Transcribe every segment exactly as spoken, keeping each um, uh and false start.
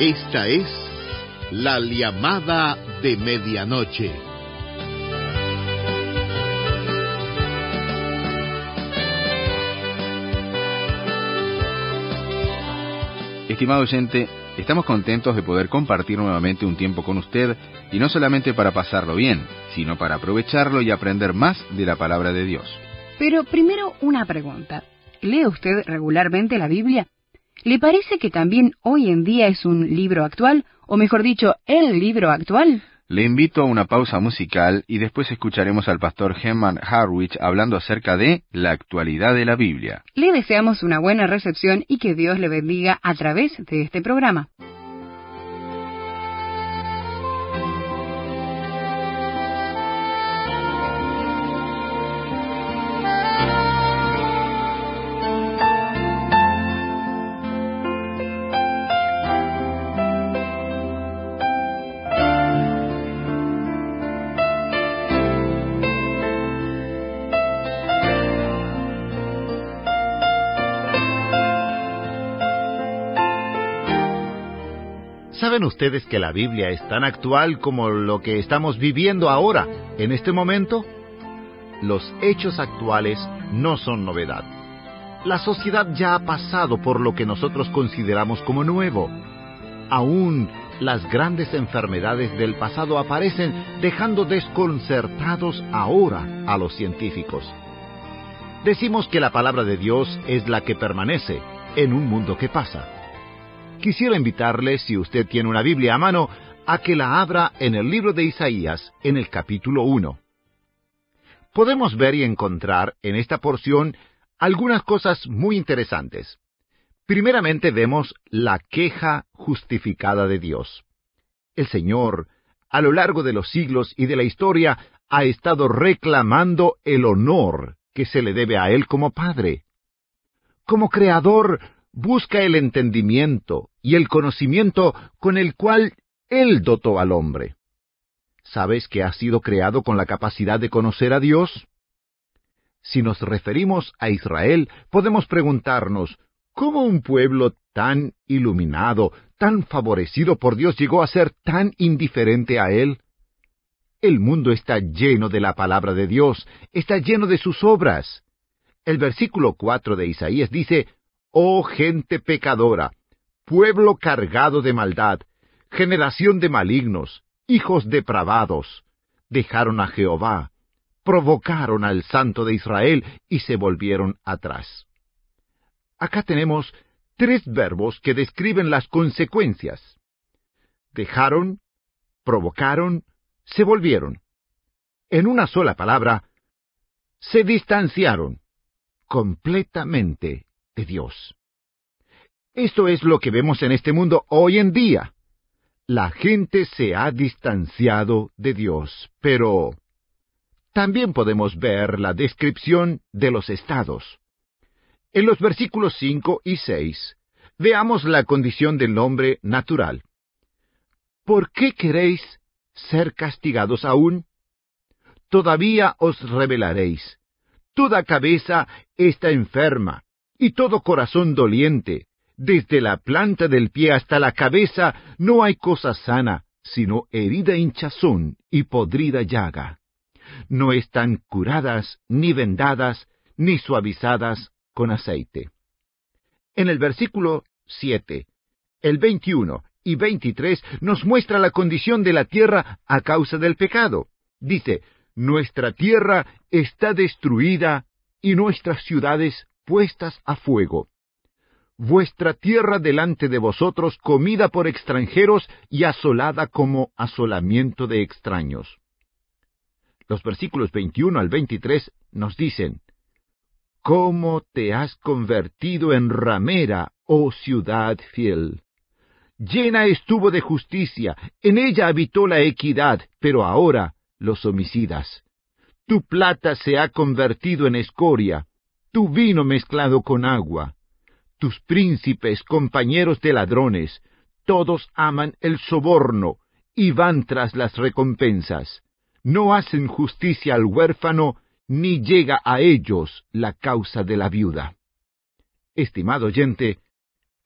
Esta es la llamada de medianoche. Estimado oyente, estamos contentos de poder compartir nuevamente un tiempo con usted, y no solamente para pasarlo bien, sino para aprovecharlo y aprender más de la palabra de Dios. Pero primero una pregunta. ¿Lee usted regularmente la Biblia? ¿Le parece que también hoy en día es un libro actual, o mejor dicho, el libro actual? Le invito a una pausa musical y después escucharemos al pastor Herman Harwich hablando acerca de la actualidad de la Biblia. Le deseamos una buena recepción y que Dios le bendiga a través de este programa. ¿Saben ustedes que la Biblia es tan actual como lo que estamos viviendo ahora, en este momento? Los hechos actuales no son novedad. La sociedad ya ha pasado por lo que nosotros consideramos como nuevo. Aún las grandes enfermedades del pasado aparecen, dejando desconcertados ahora a los científicos. Decimos que la palabra de Dios es la que permanece en un mundo que pasa. Quisiera invitarle, si usted tiene una Biblia a mano, a que la abra en el libro de Isaías, en el capítulo uno. Podemos ver y encontrar en esta porción algunas cosas muy interesantes. Primeramente vemos la queja justificada de Dios. El Señor, a lo largo de los siglos y de la historia, ha estado reclamando el honor que se le debe a Él como Padre. Como Creador, busca el entendimiento y el conocimiento con el cual Él dotó al hombre. ¿Sabes que ha sido creado con la capacidad de conocer a Dios? Si nos referimos a Israel, podemos preguntarnos, ¿cómo un pueblo tan iluminado, tan favorecido por Dios llegó a ser tan indiferente a Él? El mundo está lleno de la palabra de Dios, está lleno de sus obras. El versículo cuatro de Isaías dice, «Oh gente pecadora, pueblo cargado de maldad, generación de malignos, hijos depravados, dejaron a Jehová, provocaron al Santo de Israel y se volvieron atrás». Acá tenemos tres verbos que describen las consecuencias. Dejaron, provocaron, se volvieron. En una sola palabra, se distanciaron completamente de Dios. Esto es lo que vemos en este mundo hoy en día. La gente se ha distanciado de Dios, pero también podemos ver la descripción de los estados. En los versículos cinco y seis, veamos la condición del hombre natural. ¿Por qué queréis ser castigados aún? Todavía os rebelaréis. Toda cabeza está enferma, y todo corazón doliente. Desde la planta del pie hasta la cabeza no hay cosa sana, sino herida hinchazón y podrida llaga. No están curadas, ni vendadas, ni suavizadas con aceite. En el versículo siete, el veintiuno y veintitrés nos muestra la condición de la tierra a causa del pecado. Dice, nuestra tierra está destruida y nuestras ciudades puestas a fuego. Vuestra tierra delante de vosotros comida por extranjeros y asolada como asolamiento de extraños. Los versículos veintiuno al veintitrés nos dicen, ¿cómo te has convertido en ramera, oh ciudad fiel? Llena estuvo de justicia, en ella habitó la equidad, pero ahora los homicidas. Tu plata se ha convertido en escoria, tu vino mezclado con agua. Tus príncipes, compañeros de ladrones, todos aman el soborno y van tras las recompensas. No hacen justicia al huérfano, ni llega a ellos la causa de la viuda. Estimado oyente,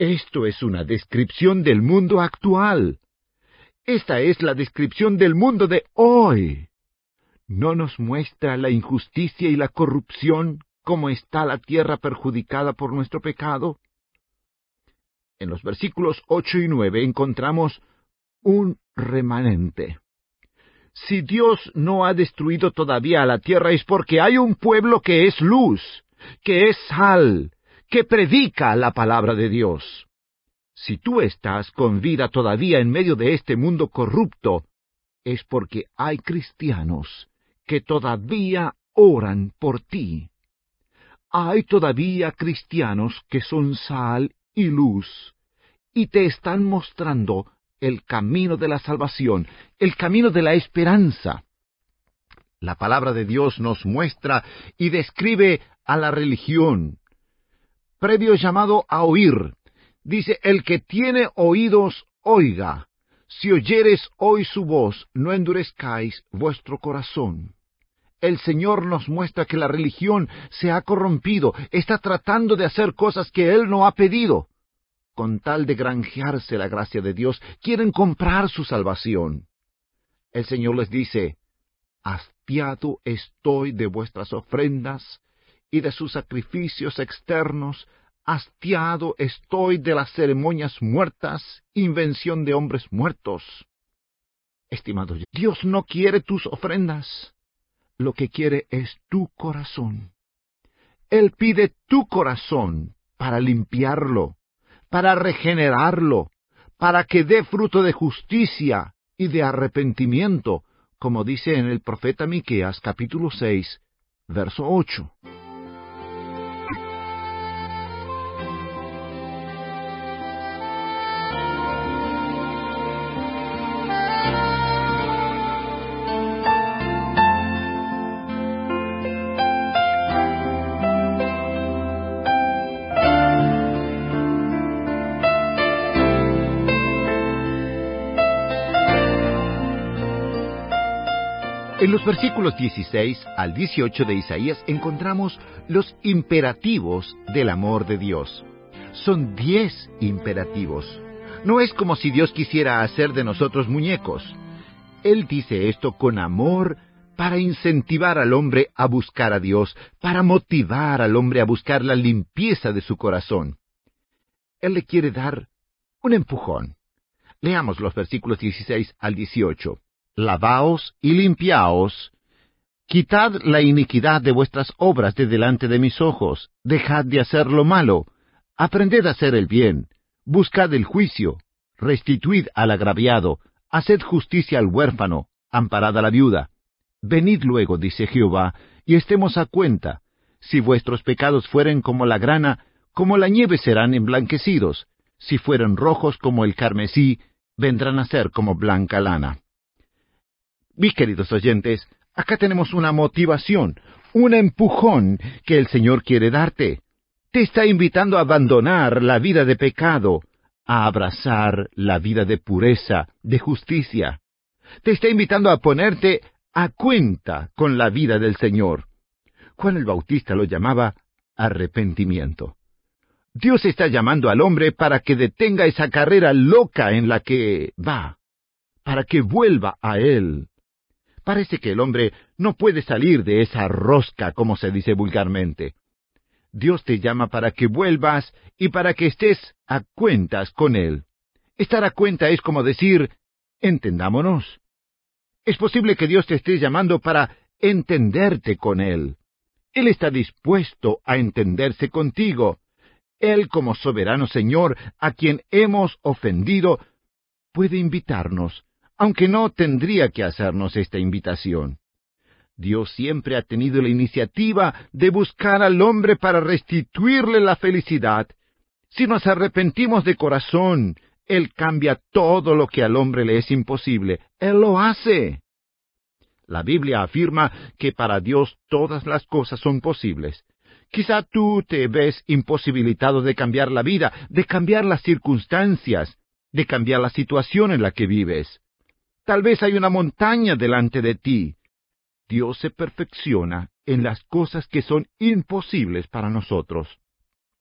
Esto es una descripción del mundo actual. Esta es la descripción del mundo de hoy. ¿No nos muestra la injusticia y la corrupción, cómo está la tierra perjudicada por nuestro pecado? En los versículos ocho y nueve encontramos un remanente. Si Dios no ha destruido todavía a la tierra es porque hay un pueblo que es luz, que es sal, que predica la palabra de Dios. Si tú estás con vida todavía en medio de este mundo corrupto, es porque hay cristianos que todavía oran por ti. Hay todavía cristianos que son sal y luz, y te están mostrando el camino de la salvación, el camino de la esperanza. La palabra de Dios nos muestra y describe a la religión. Previo llamado a oír, dice, el que tiene oídos, oiga. Si oyeres hoy su voz, no endurezcáis vuestro corazón. El Señor nos muestra que la religión se ha corrompido, está tratando de hacer cosas que Él no ha pedido. Con tal de granjearse la gracia de Dios, quieren comprar su salvación. El Señor les dice, hastiado estoy de vuestras ofrendas y de sus sacrificios externos, hastiado estoy de las ceremonias muertas, invención de hombres muertos. Estimado, Dios no quiere tus ofrendas, lo que quiere es tu corazón. Él pide tu corazón para limpiarlo, para regenerarlo, para que dé fruto de justicia y de arrepentimiento, como dice en el profeta Miqueas capítulo seis, verso ocho. En los versículos dieciséis al dieciocho de Isaías encontramos los imperativos del amor de Dios. Son diez imperativos. No es como si Dios quisiera hacer de nosotros muñecos. Él dice esto con amor para incentivar al hombre a buscar a Dios, para motivar al hombre a buscar la limpieza de su corazón. Él le quiere dar un empujón. Leamos los versículos dieciséis al dieciocho. Lavaos y limpiaos, quitad la iniquidad de vuestras obras de delante de mis ojos, dejad de hacer lo malo, aprended a hacer el bien, buscad el juicio, restituid al agraviado, haced justicia al huérfano, amparad a la viuda. Venid luego, dice Jehová, y estemos a cuenta. Si vuestros pecados fueren como la grana, como la nieve serán emblanquecidos. Si fueren rojos como el carmesí, vendrán a ser como blanca lana. Mis queridos oyentes, acá tenemos una motivación, un empujón que el Señor quiere darte. Te está invitando a abandonar la vida de pecado, a abrazar la vida de pureza, de justicia. Te está invitando a ponerte a cuenta con la vida del Señor. Juan el Bautista lo llamaba arrepentimiento. Dios está llamando al hombre para que detenga esa carrera loca en la que va, para que vuelva a Él. Parece que el hombre no puede salir de esa rosca, como se dice vulgarmente. Dios te llama para que vuelvas y para que estés a cuentas con Él. Estar a cuenta es como decir, entendámonos. Es posible que Dios te esté llamando para entenderte con Él. Él está dispuesto a entenderse contigo. Él, como soberano Señor, a quien hemos ofendido, puede invitarnos, aunque no tendría que hacernos esta invitación. Dios siempre ha tenido la iniciativa de buscar al hombre para restituirle la felicidad. Si nos arrepentimos de corazón, Él cambia todo lo que al hombre le es imposible. Él lo hace. La Biblia afirma que para Dios todas las cosas son posibles. Quizá tú te ves imposibilitado de cambiar la vida, de cambiar las circunstancias, de cambiar la situación en la que vives. Tal vez hay una montaña delante de ti. Dios se perfecciona en las cosas que son imposibles para nosotros.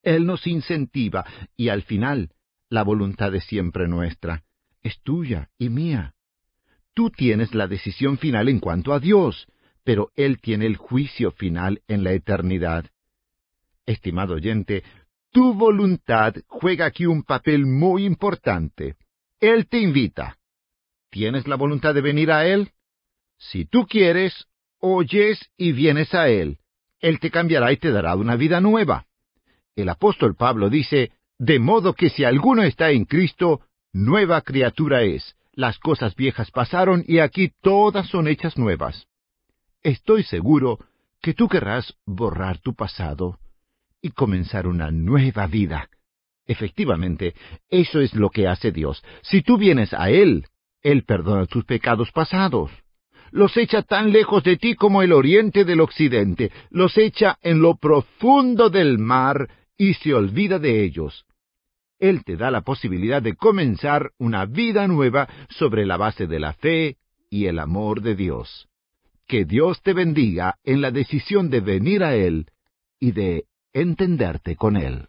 Él nos incentiva, y al final, la voluntad es siempre nuestra, es tuya y mía. Tú tienes la decisión final en cuanto a Dios, pero Él tiene el juicio final en la eternidad. Estimado oyente, tu voluntad juega aquí un papel muy importante. Él te invita. ¿Tienes la voluntad de venir a Él? Si tú quieres, oyes y vienes a Él. Él te cambiará y te dará una vida nueva. El apóstol Pablo dice, de modo que si alguno está en Cristo, nueva criatura es. Las cosas viejas pasaron y aquí todas son hechas nuevas. Estoy seguro que tú querrás borrar tu pasado y comenzar una nueva vida. Efectivamente, eso es lo que hace Dios. Si tú vienes a Él, Él perdona tus pecados pasados. Los echa tan lejos de ti como el oriente del occidente. Los echa en lo profundo del mar y se olvida de ellos. Él te da la posibilidad de comenzar una vida nueva sobre la base de la fe y el amor de Dios. Que Dios te bendiga en la decisión de venir a Él y de entenderte con Él.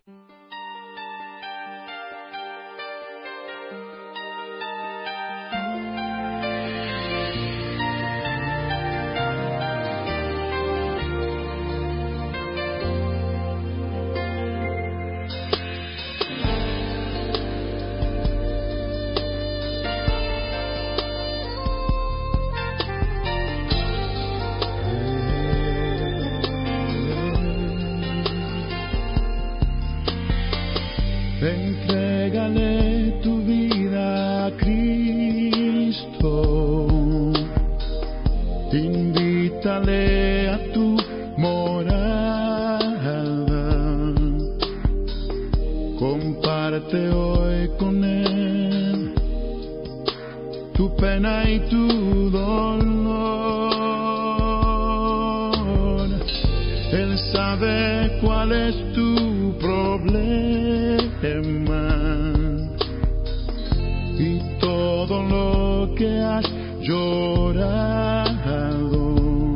Entrégale tu vida a Cristo, invítale a tu morada, comparte hoy con Él tu pena y tu dolor. Él sabe cuál es tu problema y todo lo que has llorado.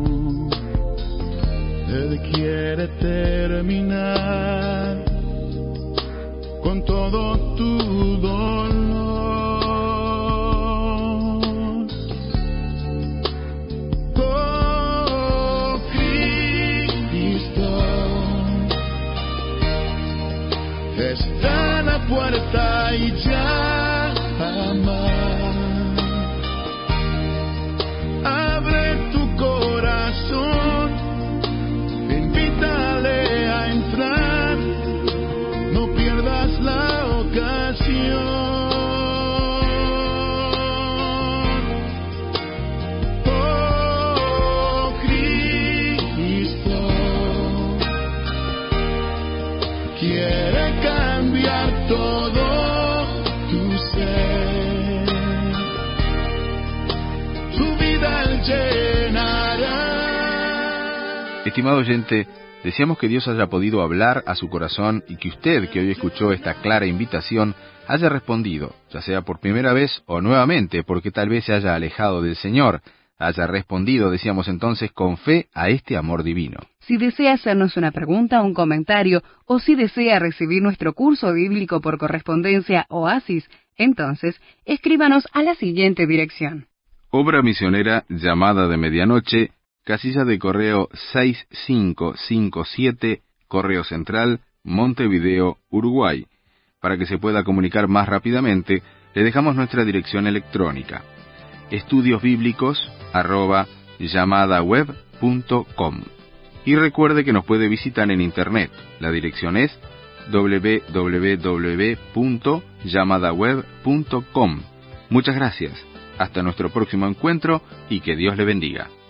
Él quiere terminar con todo tu dolor. Oh, Cristo está en la puerta y llama. Abre tu corazón, invítale a entrar, no pierdas la ocasión. Oh, Cristo quiere cambiar todo tu ser, tu vida llenará. Estimado oyente, deseamos que Dios haya podido hablar a su corazón y que usted, que hoy escuchó esta clara invitación, haya respondido, ya sea por primera vez o nuevamente, porque tal vez se haya alejado del Señor, haya respondido, decíamos entonces, con fe a este amor divino. Si desea hacernos una pregunta, un comentario, o si desea recibir nuestro curso bíblico por correspondencia Oasis, entonces escríbanos a la siguiente dirección. Obra Misionera Llamada de Medianoche, casilla de correo seis cinco cinco siete, Correo Central, Montevideo, Uruguay. Para que se pueda comunicar más rápidamente, le dejamos nuestra dirección electrónica: estudiosbíblicos arroba llamadaweb punto com. Y recuerde que nos puede visitar en Internet. La dirección es doble u doble u doble u punto llamadaweb punto com. Muchas gracias. Hasta nuestro próximo encuentro y que Dios le bendiga.